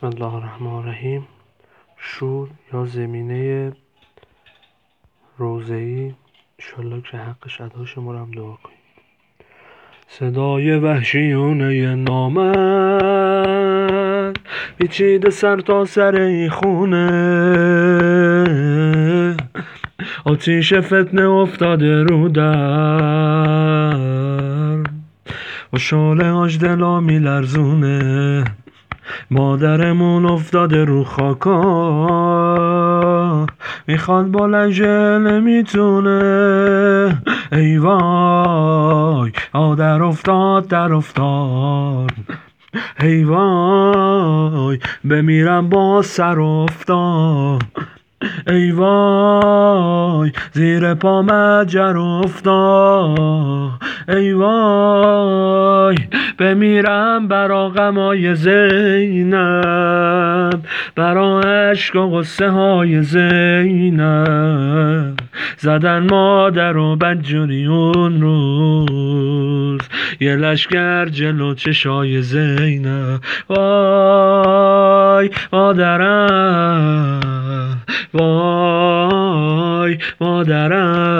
بسم الله الرحمن الرحیم. شور یا زمینه روضه‌ای، انشالله که حقش ادا شه، ما رو هم دعا کنید. صدای وحشیانه نامرد پیچیده سر تا سر این خونه، آتیش فتنه افتاده رو در و شاله هاش دلا میلرزونه. مادرمون افتاده رو خاکا، میخواد با لجه نمیتونه. ای وای در افتاد در افتاد، ای وای بمیرم با سر افتاد. ای وای زیر پا مجر افتاد، ای وای بمیرم برا غمای زینب، برا عشق و غصه های زینب. زدن مادر و بدجوری اون روز، یه لشگر جلو چشای زینب. وای مادرم، وای مادرم.